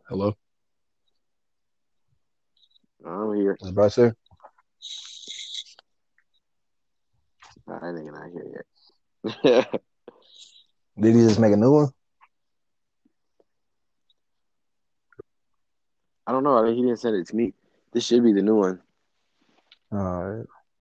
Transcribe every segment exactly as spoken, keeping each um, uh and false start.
Hello, I'm here. is Bryce there? I think not here yet. Did he just make a new one? I don't know. I mean, he didn't send it to me. This should be the new one. All right.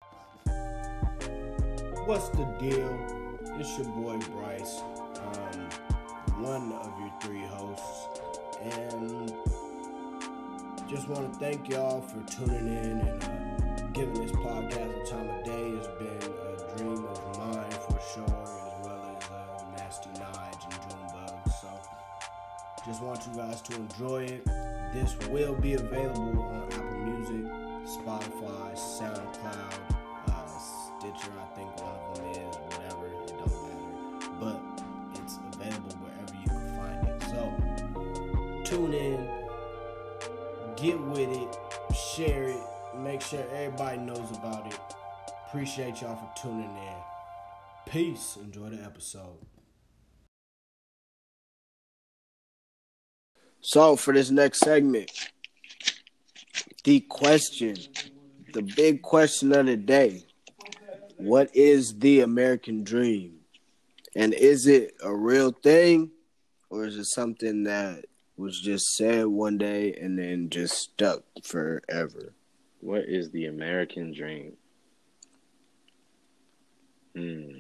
What's the deal? It's your boy Bryce, um, one of your three hosts, and just want to thank y'all for tuning in and uh, giving this podcast a time of day. It's been a dream of mine for sure, as well as uh, Nasty Nige and Junebug. So, just want you guys to enjoy it. This will be available on Apple Music, Spotify, SoundCloud, uh, Stitcher. I think one of them is whatever. It don't matter, but it's available wherever you can find it. So tune in, get with it, share it, make sure everybody knows about it. Appreciate y'all for tuning in. Peace. Enjoy the episode. So for this next segment, the question, the big question of the day: what is the American dream? And is it a real thing, or is it something that was just said one day and then just stuck forever? What is the American dream? Hmm.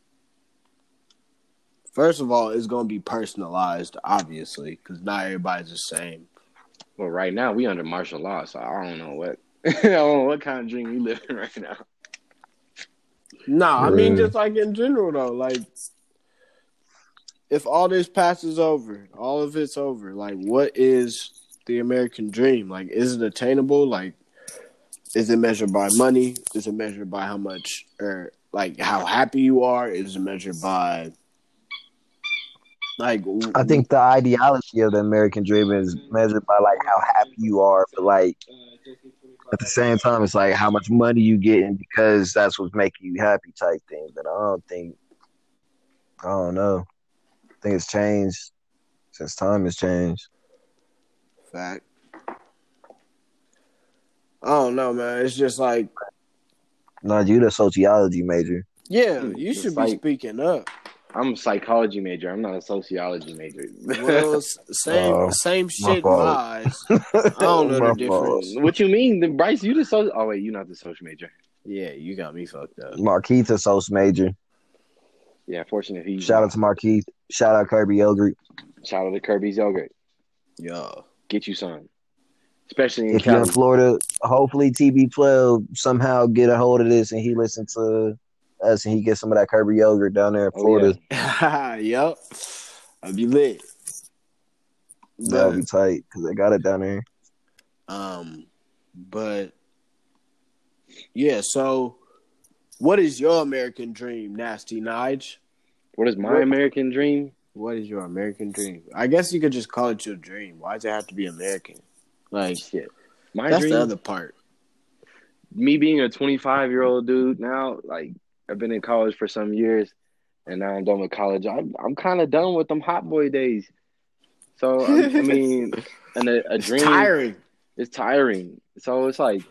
First of all, it's going to be personalized, obviously, because not everybody's the same. Well, right now we under martial law, so I don't know what I don't know what kind of dream we living right now. No, I mean, Yeah. just like in general, though. Like, if all this passes over, all of it's over, like, what is the American dream? Like, is it attainable? Like, is it measured by money? Is it measured by how much, or, like, how happy you are? Is it measured by, like... I think the ideology of the American dream is measured by like how happy you are, but like at the same time, it's like how much money you getting because that's what's making you happy type thing. But I don't think, I don't know. I think it's changed since time has changed. Fact. I don't know, man. It's just like, No, you the sociology major. yeah, Hmm, you it's should be like- speaking up. I'm a psychology major. I'm not a sociology major. Well, s- same Oh, same my shit in my fault. eyes. I don't know My the difference. fault. What you mean, the Bryce? You the social? Oh wait, you're not the social major. Yeah, you got me fucked up. Markeith a social major. Yeah, fortunate he's Shout not. out to Markeith. Shout out Kirby Yogurt. Shout out to Kirby's yogurt. Yeah. Get you some, especially in If you're in Cali. Florida, hopefully T B twelve somehow get a hold of this and he listen to us and he gets some of that Kirby yogurt down there in Oh, Florida. yeah. Yup. I'll be lit. That'll But be tight because they got it down there. um but yeah, so what is your American dream, Nasty Nige? What is my What- American dream? What is your American dream? I guess you could just call it your dream. Why does it have to be American? Like, Shit. My that's dream, the other part. me being a twenty-five year old dude now, like I've been in college for some years, and now I'm done with college. I'm I'm kind of done with them hot boy days. So I, I mean, and a, a It's dream tiring. is tiring. So it's like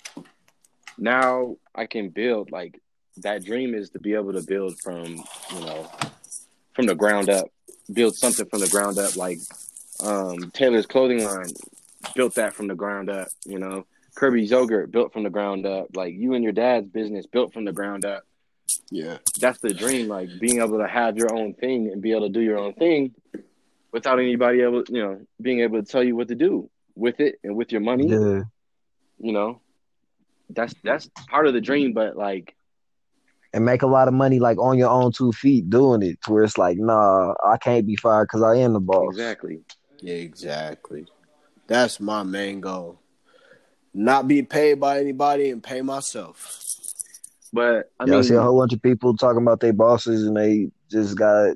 now I can build. Like that dream is to be able to build from you know from the ground up, build something from the ground up. Like um, Taylor's clothing line built that from the ground up. You know. Kirby's yogurt built from the ground up, like you and your dad's business built from the ground up. Yeah. That's the dream, like being able to have your own thing and be able to do your own thing without anybody able, you know, being able to tell you what to do with it and with your money. Yeah. You know, that's that's part of the dream, but like, And make a lot of money like on your own two feet doing it to where it's like, nah, I can't be fired because I am the boss. exactly. Yeah, exactly. That's my main goal. Not be paid by anybody and pay myself. But I Yeah, I mean, see a whole bunch of people talking about their bosses and they just got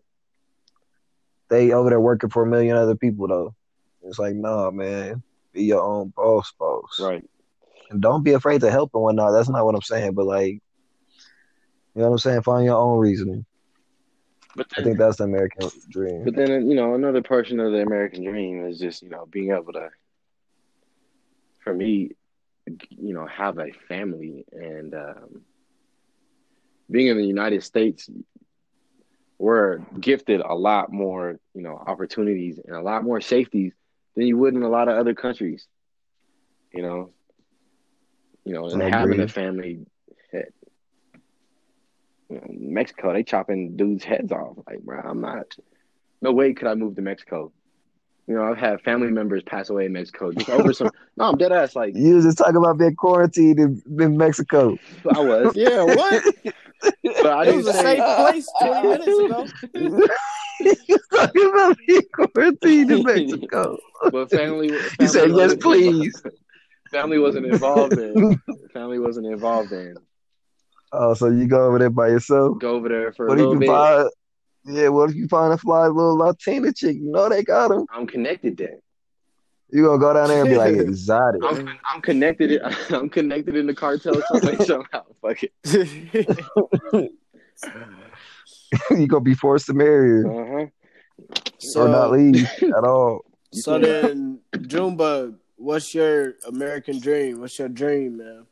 they over there working for a million other people though. It's like, nah, man, be your own boss, boss. right. And don't be afraid to help and whatnot. That's not what I'm saying, but like, you know what I'm saying? Find your own reasoning. But I then, think that's the American dream. but then, you know, another portion of the American dream is just, you know, being able to, for me, you know, have a family and um, being in the United States, we're gifted a lot more, you know, opportunities and a lot more safeties than you would in a lot of other countries. You know, you know, and I having a agree. family, heck, you know, Mexico, they chopping dudes' heads off. Like, bro, I'm not. No way could I move to Mexico. You know, I've had family members pass away in Mexico just over some. No, I'm dead ass. Like, You was just talking about being quarantined in, in Mexico. I was, Yeah, what? but I It didn't was a say. safe place twenty minutes ago. You was talking about being quarantined in Mexico. But family, You family said yes, wasn't involved. please. Family wasn't involved in. Family wasn't involved in. Oh, so you go over there by yourself? Go over there for a What if little you bit. find? Yeah, what if you find a fly little Latina chick? You know they got them. I'm connected then. You gonna go down there and be like exotic. I'm I'm connected. I'm connected in the cartel some way somehow. Fuck it. You gonna be forced to marry her Uh huh. So, or not leave at all. so then, Junebug, what's your American dream? What's your dream, man?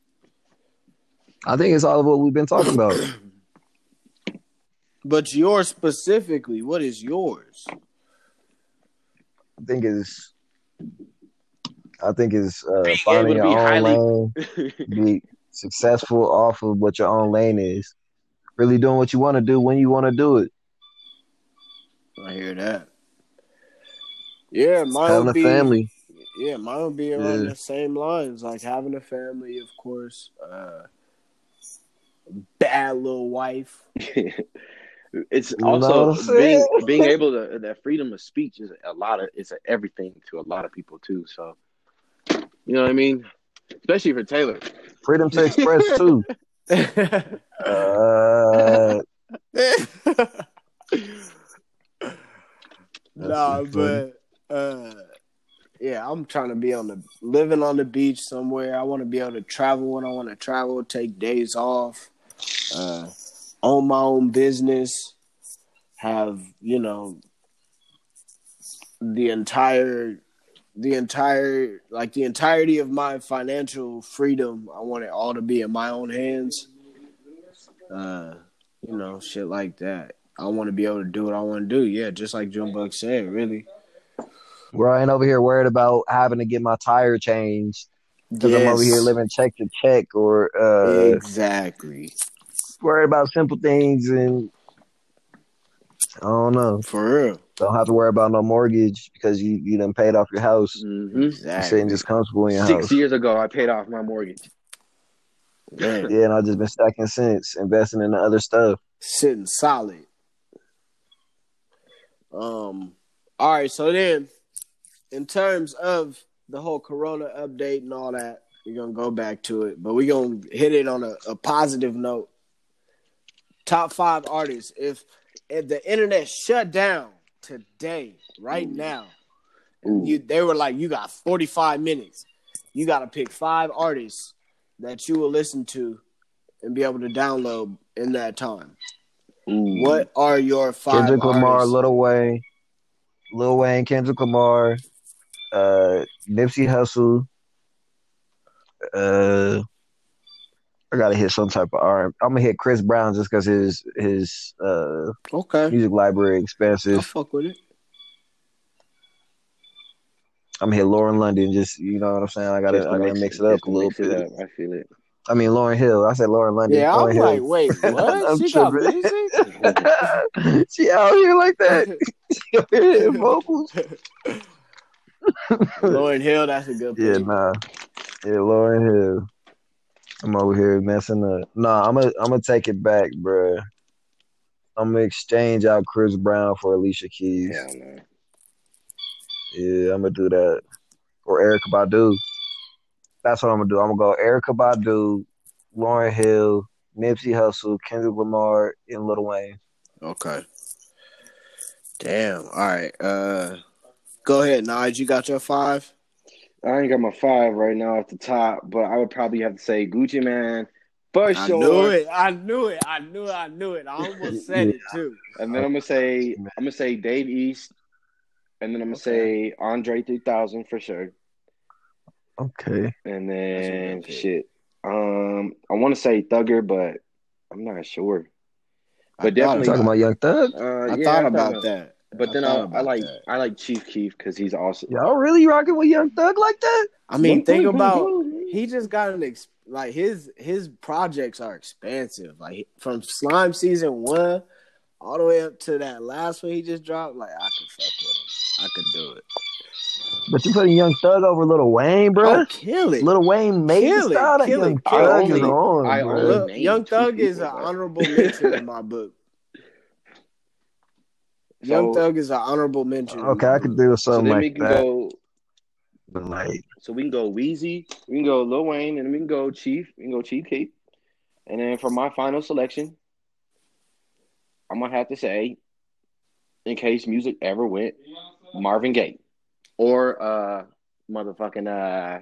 I think it's all of what we've been talking about. But yours specifically, what is yours? I think it's, I think it's uh, Being finding able to your be own highly- lane, be successful off of what your own lane is. Really doing what you want to do when you want to do it. I hear that. Yeah, mine Having would a be family. Yeah, mine would be around Yeah. the same lines, like having a family, of course. Uh, bad little wife. It's You know what also I'm saying? being being able to that freedom of speech is a lot of it's a everything to a lot of people too. So you know what I mean, especially for Taylor. Freedom to express too. Uh, Nah, That's funny. but uh, yeah, I'm trying to be on the living on the beach somewhere. I want to be able to travel when I want to travel, take days off, uh, own my own business, have you know the entire the entire like the entirety of my financial freedom. I want it all to be in my own hands. Uh, you know, shit like that. I want to be able to do what I want to do. Yeah, just like Junebug said, really. Where I ain't over here worried about having to get my tire changed because I'm over here living check to check, or uh, exactly. worried about simple things, and I don't know. For real. Don't have to worry about no mortgage because you you done paid off your house. Mm-hmm. You're Exactly. sitting just comfortable in your Six house. years ago, I paid off my mortgage. Man, Yeah, and I've just been stacking since, investing in the other stuff. sitting solid. Um. All right. So then, in terms of the whole Corona update and all that, we're gonna go back to it, but we're gonna hit it on a, a positive note. Top five artists. If if the internet shut down today, right now, Ooh. you they were like, you got forty-five minutes. You got to pick five artists that you will listen to and be able to download in that time. Ooh. What are your five Kendrick Lamar, artists? Lil Wayne, Lil Wayne, Kendrick Lamar, uh, Nipsey Hussle. Uh, I gotta hit some type of R. I'm gonna hit Chris Brown just because his his uh, Okay, music library I'll expensive. fuck with it. I'm gonna hit Lauren London. Just you know what I'm saying. I gotta Just to I gotta mix, mix it, it up just a to little mix it bit. up. I feel it. I mean Lauren Hill. I said Lauren London. Yeah, Lauren I'm Hill. like, wait, what? I'm She got tripping. music? She out here like that. She out here hitting vocals. Lauryn Hill, that's a good Yeah, pick. nah. Yeah, Lauren Hill. I'm over here messing up. Nah, I'm gonna I'm gonna take it back, bruh. I'm gonna exchange out Chris Brown for Alicia Keys. Hell no. Yeah, I'm gonna do that. Or Erykah Badu. That's what I'm gonna do. I'm gonna go Erykah Badu, Lauren Hill, Nipsey Hussle, Kendrick Lamar, and Lil Wayne. Okay. Damn. All right. Uh, go ahead, Nige. You got your five? I ain't got my five right now off the top, but I would probably have to say Gucci Man, for I sure. knew it. I knew it. I knew it. I knew it. I almost said Yeah. it too. And then I'm gonna say I'm gonna say Dave East, and then I'm gonna Okay. say Andre three thousand for sure. Okay. And That's a then good pick. shit. Um, I want to say Thugger, but I'm not sure. I But thought definitely, Talking about about it. Young Thug. uh, I yeah, thought I about kinda, that. But I then thought I, I about like that. I like Chief Keef because he's awesome. Y'all really rocking with Young Thug like that? I mean, One think point, about bro, man. he just got an ex- like his his projects are expansive. Like from Slime season one all the way up to that last one he just dropped. Like I could fuck with him. I could do it. But you putting Young Thug over Lil Wayne, bro? Oh, kill it! Lil Wayne made the Kill it! style that Kill Young it! Kill I it! Thug is only on, I bro. only Look, named Young two Thug is people, an bro. honorable mention in my book. Young So Thug is an honorable mention in Okay, my I could book. do so something then like we can that. go. But like, So we can go Wheezy, we can go Lil Wayne, and we can go Chief. We can go Chief Keef. And then for my final selection, I'm gonna have to say, in case music ever went, Marvin Gaye, or uh, motherfucking uh,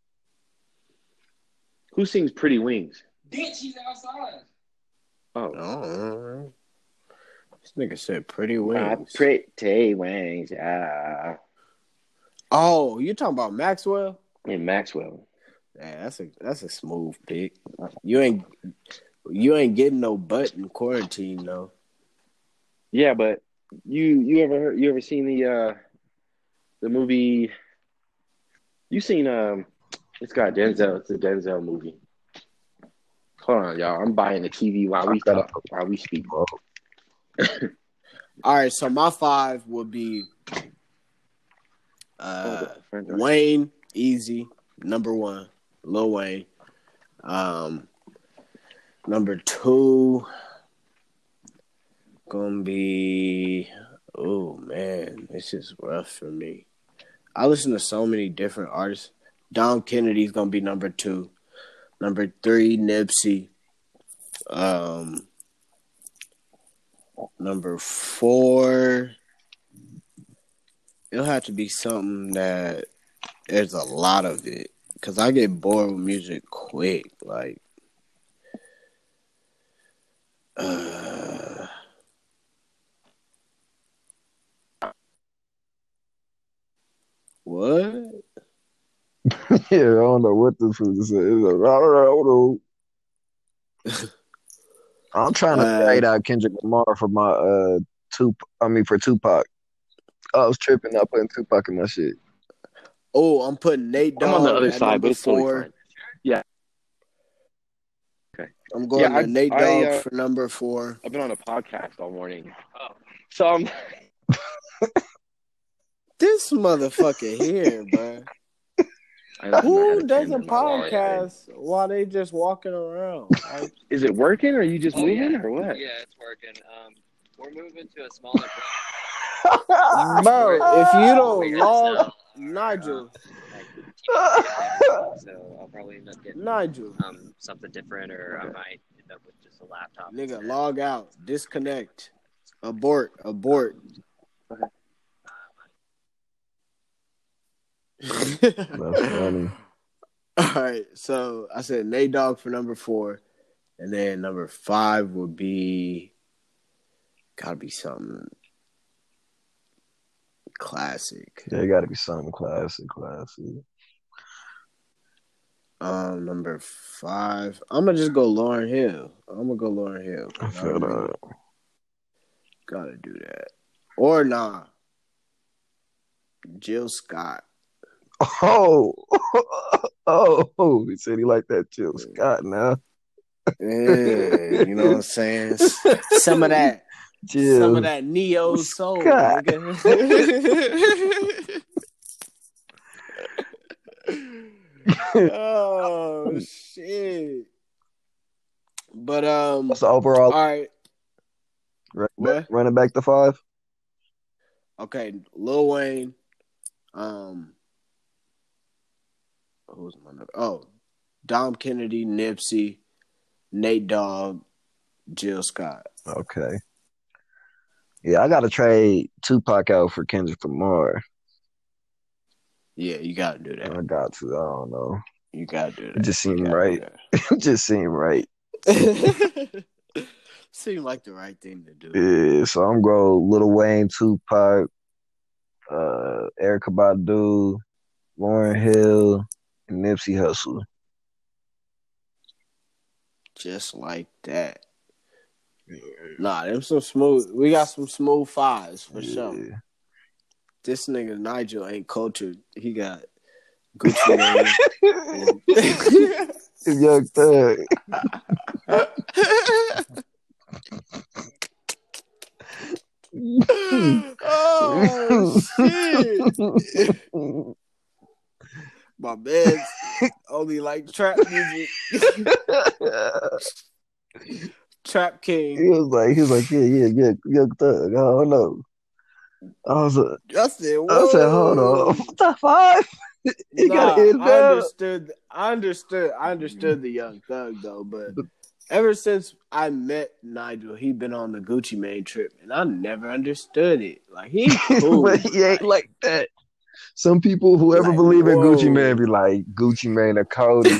who sings Pretty Wings? Bitch, he's outside. Oh, Oh, this nigga said Pretty my Wings. pretty wings, yeah. Oh, you talking about Maxwell? And Maxwell. Yeah, that's a that's a smooth pick. You ain't you ain't getting no butt in quarantine though. Yeah, but you you ever heard, you ever seen the uh the movie? You seen um? It's got Denzel. It's a Denzel movie. Hold on, y'all. I'm buying the T V while we talk, while we speak. bro, All right, so my five would be uh, Wayne, easy, number one, Lil Wayne. Um, number two, gonna be, oh man, this is rough for me. I listen to so many different artists. Dom Kennedy's gonna be number two. Number three, Nipsey. Um, number four, it'll have to be something that there's a lot of it, because I get bored with music quick. Like, uh, what? yeah, I don't know what this was. I don't know. I'm trying to Uh, write out Kendrick Lamar for my uh Tup. I mean for Tupac. I was tripping. I putting Tupac in my shit. Oh, I'm putting Nate I'm on the Dogg other at side, number but it's totally four. fine. Yeah. Okay. I'm going Yeah, to I- Nate I, Dogg uh, for number four. I've been on a podcast all morning, so I'm. This motherfucker here, bro. I don't know how Who to does turn a my wallet. podcast while they just walking around? Like, Is it working? Or are you just Oh, moving, yeah. or what? Yeah, it's working. Um, we're moving to a smaller branch. bro, if you don't We're gonna log, sell our, Nigel, uh, like, everything, so I'll probably end up getting Nigel, um something different, or I might end up with just a laptop. nigga, instead. log out, disconnect, abort, abort. That's funny. All right, so I said Nate Dogg for number four, and then number five would be gotta be something classic. Yeah, it got to be something classic, classic. Um, number five, I'm gonna just go Lauryn Hill. I'm gonna go Lauryn Hill. I 'cause I feel really that. gotta do that, or nah, Jill Scott. Oh, oh, he said he liked that Jill Scott now. Yeah, you know what I'm saying? Some of that, Jill. some of that neo soul, Scott. nigga. Oh shit! But um, What's the overall? all right, Run, what? running back to five. Okay, Lil Wayne. Um, who's my number? Oh, Dom Kennedy, Nipsey, Nate Dogg, Jill Scott. Okay. Yeah, I got to trade Tupac out for Kendrick Lamar. Yeah, you gotta do I that. got to. I don't know. You gotta do that. It just You seemed gotta right. do that. It just seemed right. Seemed like the right thing to do. Yeah, so I'm going Lil Wayne, Tupac, uh, Erykah Badu, Lauryn Hill, and Nipsey Hussle. Just like that. Nah, them some smooth. We got some smooth fives for Yeah. sure. This nigga Nigel ain't cultured. He got Gucci Mane. Young Thug. Oh shit! My man only like trap music. Trap King. He was like, he was like, yeah, yeah, yeah, Young Thug. I don't know. I was like, I said, I said, hold whoa. on, top five. He Nah, got hit I down. understood. I understood. I understood the Young Thug though, but ever since I met Nigel, he been on the Gucci Mane trip, and I never understood it. Like he cool, But he ain't like that. Some people, whoever Like, believe in Gucci whoa. Mane, be like, Gucci Mane a Cody.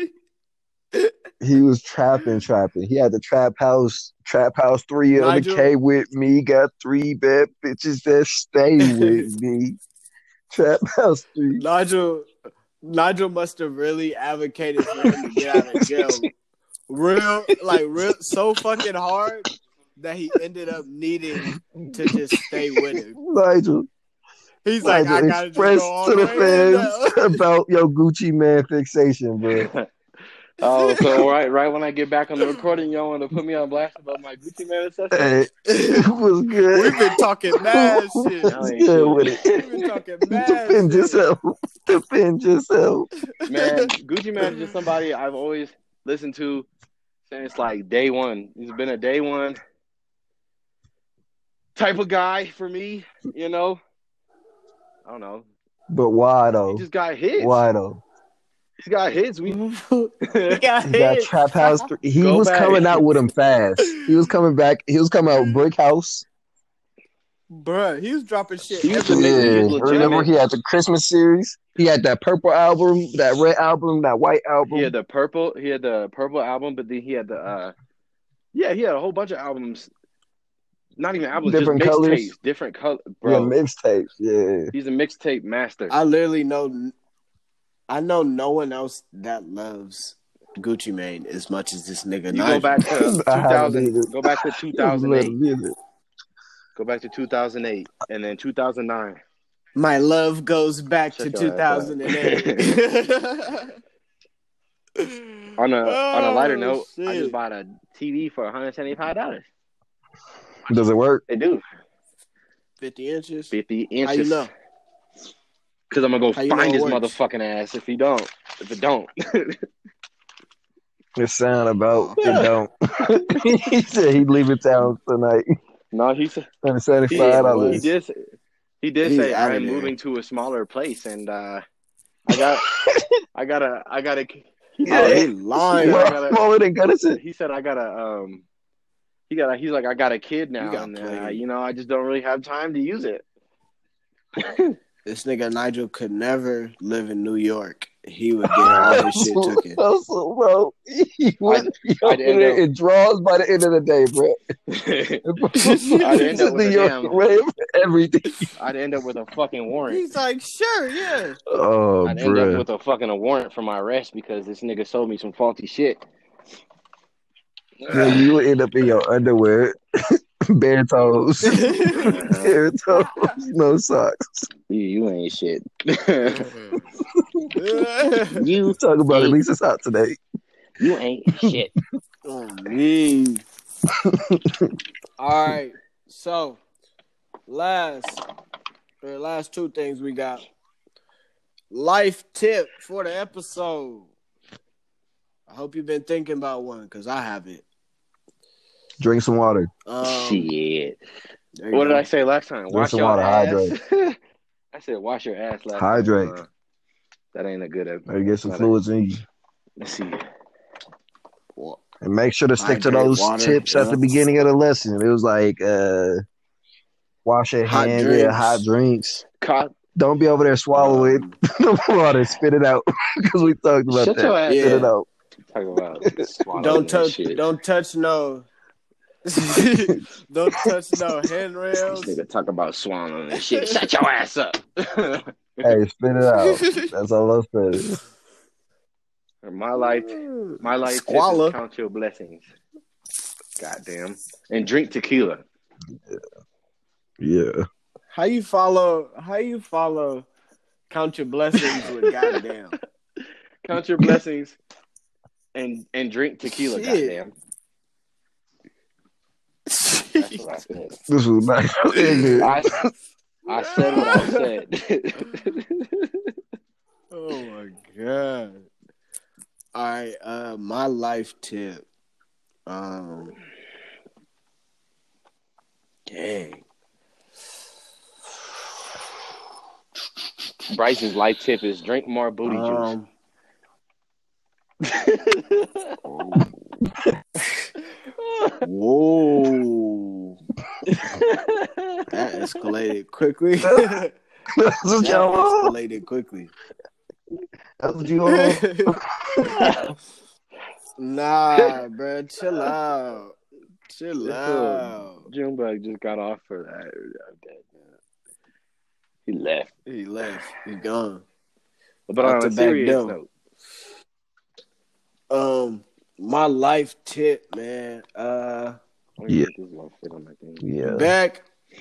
He was trapping, trapping. He had the trap house, trap house three on the Nigel? K with me. Got three bad bitches that stay with me. Trap house three. Nigel. Nigel must have really advocated for him to get out of jail, real like real so fucking hard that he ended up needing to just stay with him. Nigel, He's like, Nigel I gotta just express go all to the the way in fans now. about your Gucci Mane fixation, bro. Oh, so right, right when I get back on the recording, y'all want to put me on blast about my Gucci Mane obsession? Hey, it was good. We've been talking mad shit. Y'all ain't Good shit. with it. We've been talking mad Defend shit. yourself. Defend yourself. Man, Gucci Mane is just somebody I've always listened to since like day one. He's been a day one type of guy for me, you know. I don't know. But why He though? just got hits. Why though? He's got hits. We He got He got hit. Trap House. three. He Go was back. coming out with him fast. He was coming back. He was coming out Brick House. Bruh, he was dropping shit. He used to every make day. music legitimate. Remember he had the Christmas series. He had that purple album, that red album, that white album. He had the purple. He had the purple album, but then he had the uh, yeah, he had a whole bunch of albums. Not even albums, Different just colors. mixtapes, different color, yeah, bro. mixtapes. Yeah. He's a mixtape master. I literally know. I know no one else that loves Gucci Mane as much as this nigga. You Nigel. go back to I haven't either. two thousand. Go back to two thousand eight. Little Go back to two thousand eight, and then two thousand nine. My love goes back Shut to your two ass thousand eight. On a on a lighter Oh, note, I shit. just bought a T V for one hundred seventy-five dollars. Does it work? They do fifty inches. fifty inches. How you know? Because I'm gonna go How you know find it his works? motherfucking ass if he don't. If it don't, It sound about it don't. He said he'd leave it town tonight. no, he said And he, seventy-five he dollars. did. say- He did He's say outta I'm there. moving to a smaller place, and uh, I got, I gotta, I gotta. Oh, he He lying. Yeah. Well, smaller than Gunnison. He said I gotta. Um, he got. He's like I got a kid now, got and uh, plenty. you know I just don't really have time to use it. This nigga Nigel could never live in New York. He would get all his shit taken. Also, bro, he went I'd over end there up- in draws by the end of the day, bro. I'd end up with New a York damn- ran for everything. I'd end up with a fucking warrant. He's like, sure, yeah. Oh, I'd end up bro. with a fucking a warrant for my arrest because this nigga sold me some faulty shit. Yeah, you would end up in your underwear, bare toes, bare toes, no socks. You, you ain't shit. you Talk about it. At least it's hot today. you ain't shit. Oh, me. All right. So, last, the last two things we got. Life tip for the episode. I hope you've been thinking about one because I haven't. Drink some water. Um, Shit. there you What did go. I say last time? Wash some your water, ass. I said wash your ass last Hydrate. time. Uh, that ain't a good ep- Maybe get some not a- fluids in you. Let's see. And make sure to stick to Hydrate, those water, tips at yeah. the beginning of the lesson. It was like, uh, wash your Hot hands, drinks. yeah, hot drinks. Caught. Don't be over there swallowing Um, the water. Spit it out. Because we talked about Shut that. your ass Spit Yeah. it out. Talk about swallowing Don't that touch. shit. Don't touch no. Don't touch no handrails. This nigga talk about swallowing and shit. Shut your ass up. Hey, spit it out. That's all I'm saying. my life, my life tip Squalor. is count your blessings. Goddamn, and drink tequila. Yeah. How you follow? How you follow? Count your blessings with goddamn. Count your blessings, and and drink tequila. Shit. Goddamn. That's what I said. This was nice. I, I said what I said. Oh my god! All right, uh, my life tip. Um, dang. Bryce's life tip is drink more booty Um, whoa! That escalated quickly. that That's what y'all want. escalated quickly. That's what you want. juice. Nah, bro, chill out. Chill out. Junebug just got off for that. Okay. He left. He left. He gone. But Out on the a back serious door. note, Um, my life tip, man. Uh, let me Yeah. put this little shit on my thing. Yeah. back.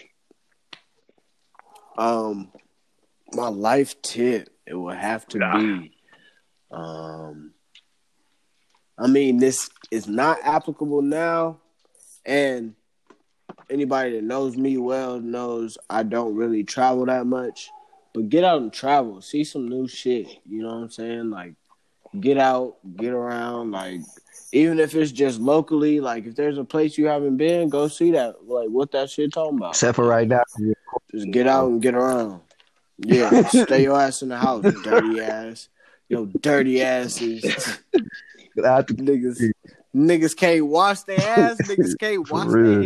Um, my life tip. It will have to be. Um, I mean, this is not applicable now, and anybody that knows me well knows I don't really travel that much. But get out and travel, see some new shit. You know what I'm saying? Like, get out, get around. Like, even if it's just locally, like if there's a place you haven't been, go see that. Like, what that shit talking about? Except for right now. Just get out and get around. Yeah, stay your ass in the house, dirty ass. Yo, dirty asses. I think niggas, niggas can't wash their ass. Niggas can't For wash real.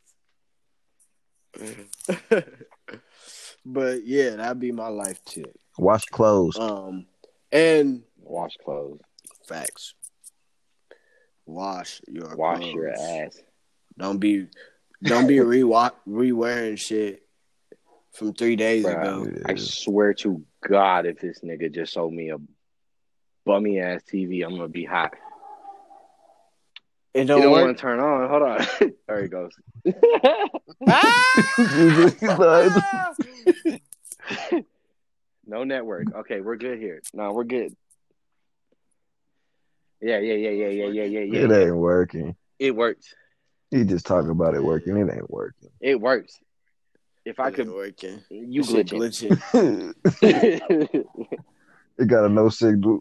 their hands. But yeah, that'd be my life tip. wash clothes. Um, and Wash clothes. facts. Wash your Wash clothes. your ass. Don't be, don't be re re wearing shit from three days Bruh, ago. I swear to God, if this nigga just sold me a bummy ass T V, I'm gonna be hot. It You don't don't work. want to turn on. Hold on. There he goes. No network. Okay, we're good here. No, we're good. Yeah, yeah, yeah, yeah, yeah, yeah, yeah, yeah. It yeah. ain't working. It works. You just talk about it working. It ain't working. It works. If I It could, ain't working. you Shit glitching. glitching. It got a no signal.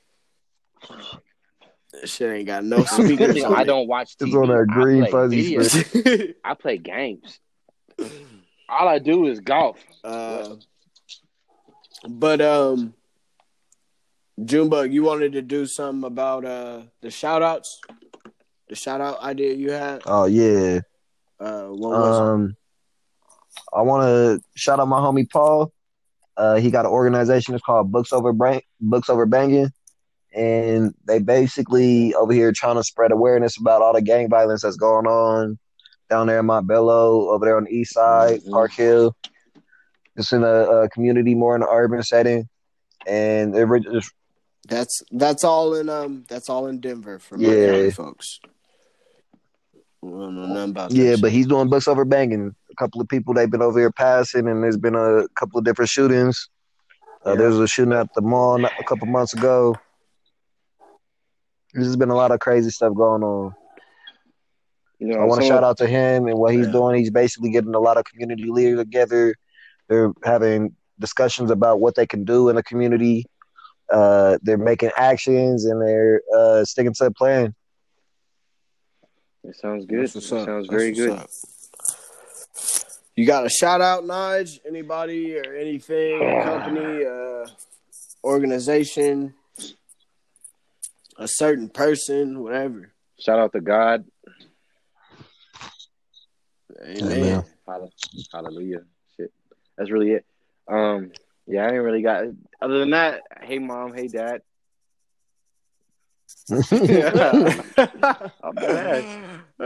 That shit ain't got no speakers I on it. don't watch T V. It's on that green I play fuzzy video. screen. I play games. All I do is golf. Uh, but um, Junebug, you wanted to do something about uh the shout outs, the shout out idea you had. Oh yeah. Uh, what was Um, I want to shout out my homie Paul. Uh, he got an organization. It's called Books Over Bang- Books Over Banging, and they basically over here trying to spread awareness about all the gang violence that's going on down there in Montbello, over there on the east side, Mhm. Park Hill. It's in a, a community more in an urban setting, and they're re- just it? That's that's all in um that's all in Denver for Yeah. Miami folks. We don't know nothing about that. yeah. shit. But he's doing Books Over Banging. A couple of people they've been over here passing, and there's been a couple of different shootings. Uh, Yeah. There was a shooting at the mall not- a couple months ago. There's just been a lot of crazy stuff going on. You know, So I want to some shout of- out to him and what he's Yeah. doing. He's basically getting a lot of community leaders together. They're having discussions about what they can do in the community. Uh, they're making actions and they're uh, sticking to a plan. It sounds good. That's what's It up. sounds That's very what's good. up. You got a shout out, Nige? Anybody or anything? A company, uh, organization, a certain person, whatever. Shout out to God. Amen. Amen. Hall- Hallelujah. Shit. That's really it. Um, yeah, I ain't really got other than that. Hey mom, hey dad. Yeah. I'm dead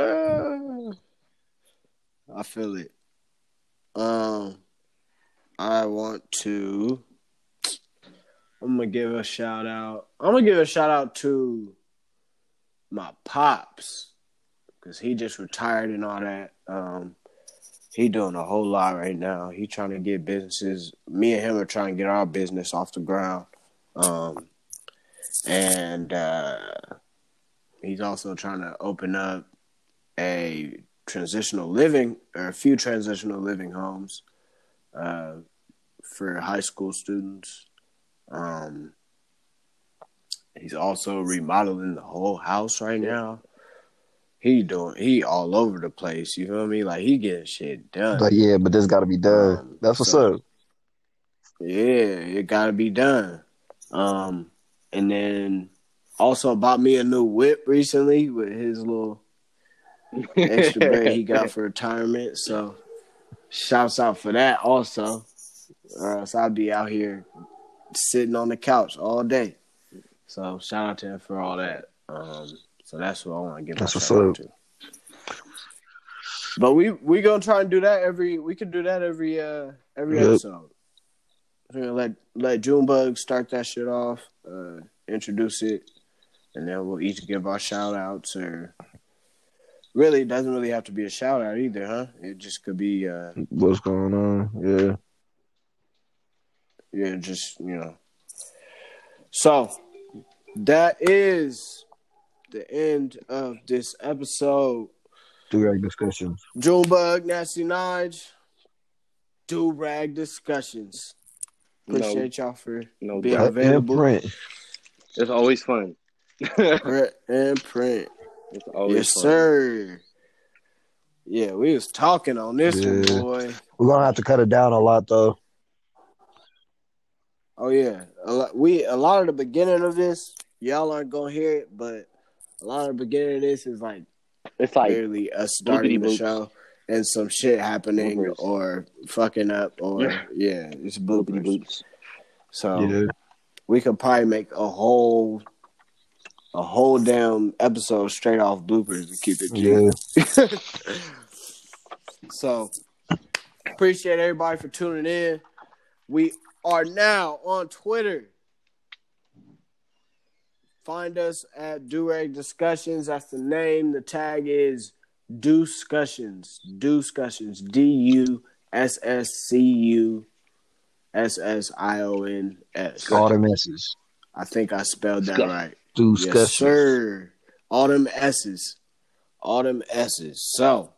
I feel it. Um, I want to. I'm gonna give a shout out. I'm gonna give a shout out to my pops because he just retired and all that. Um, he doing a whole lot right now. He trying to get businesses. Me and him are trying to get our business off the ground. Um, and uh, he's also trying to open up a transitional living or a few transitional living homes uh, for high school students. Um, he's also remodeling the whole house right now. He doing he all over the place. You feel me? Like he getting shit done. But yeah, but this got to be done. Um, That's what's so, up. Yeah, it gotta be done. Um, and then also bought me a new whip recently with his little extra bread he got for retirement. So shouts out for that also. Or else I'd be out here sitting on the couch all day. So shout out to him for all that. Um, so that's what I want to give That's my what's shout out up. to. But we we gonna try and do that every. We can do that every uh every Yep. episode. We're gonna let let Junebug start that shit off, uh, introduce it, and then we'll each give our shout outs. Or really, it doesn't really have to be a shout out either, huh? It just could be uh What's going on? Yeah. yeah, just you know. So that is the end of this episode. Do-rag discussions. Junebug, Nasty Nige, Do Rag Discussions. Appreciate y'all for No being doubt. Cut and available. print. It's always fun. Print and print. It's always Yes, fun. sir. Yeah, we was talking on this one, Yeah. boy. We're gonna have to cut it down a lot though. Oh yeah, a lot, we a lot of the beginning of this, y'all aren't gonna hear it, but a lot of the beginning of this is like It's like literally us starting the bloopity-bloops. show and some shit happening Bloopers. or fucking up or yeah, it's bloopity bloopers. bloops. So Yeah. we could probably make a whole a whole damn episode straight off bloopers and keep it G. Yeah. So appreciate everybody for tuning in. We are now on Twitter. Find us at Durag Discussions. That's the name. The tag is Discussions. Discussions. D U S S C U S S I O N S. All the messes. I think I spelled that Discussion. right. Do Yes, discussions. sir. All them S's. All them S's. So,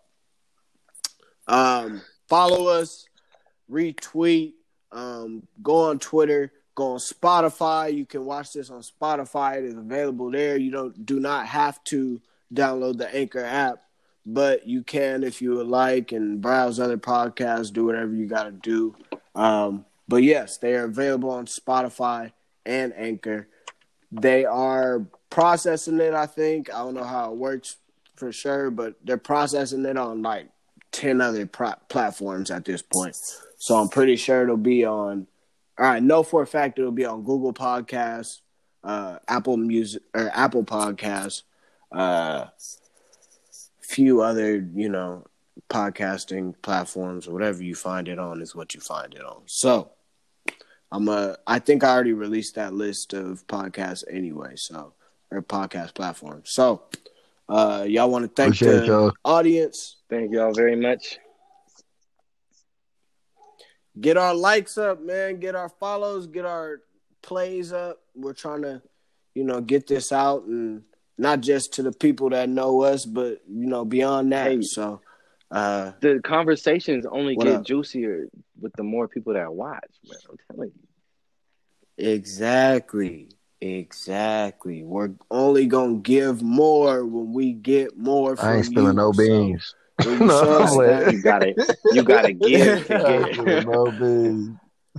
um, follow us, retweet, um, go on Twitter, go on Spotify. You can watch this on Spotify. It is available there. You don't do not have to download the Anchor app, but you can if you would like and browse other podcasts, do whatever you got to do. Um, but yes, they are available on Spotify and Anchor. They are processing it, I think. I don't know how it works for sure, but they're processing it on like ten other pro- platforms at this point. So I'm pretty sure it'll be on, all right, know for a fact it'll be on Google Podcasts, uh, Apple Music, or Apple Podcasts, uh, few other, you know, podcasting platforms, whatever you find it on is what you find it on. So I'm a, I think I already released that list of podcasts anyway, so, or podcast platforms. So, uh, y'all want to thank Appreciate the y'all. audience. Thank y'all very much. Get our likes up, man. Get our follows, get our plays up. We're trying to, you know, get this out and not just to the people that know us, but, you know, beyond that. Hey. So, uh, The conversations only What get up? juicier with the more people that watch, man. I'm telling you. exactly. Exactly. We're only going to give more when we get more from I ain't spilling you. no So, beans. when you No, show us I'm that- like- You gotta, you gotta give to I ain't spilling get. no beans.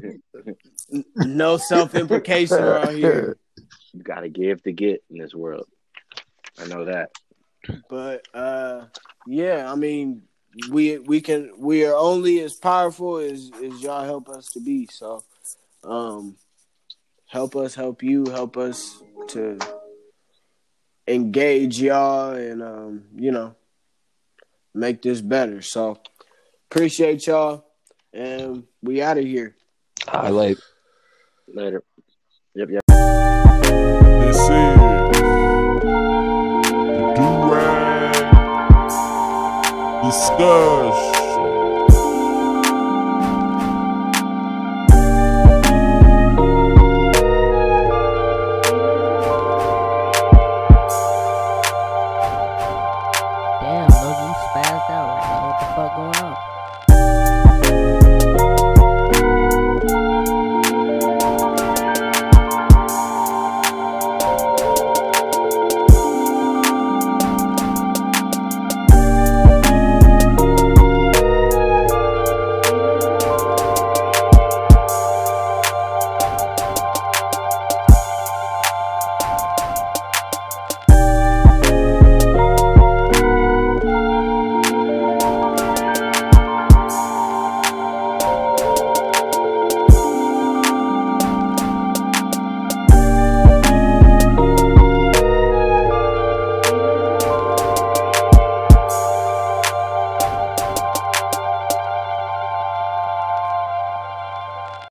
no self-implication around here. You gotta give to get in this world. I know that. But uh, yeah, I mean, we we can we are only as powerful as, as y'all help us to be. So, um, help us, help you, help us to engage y'all and um, you know, make this better. So appreciate y'all, and we out of here. Highlight. Later. Yep, yep. This is the Do-Rag Discuss.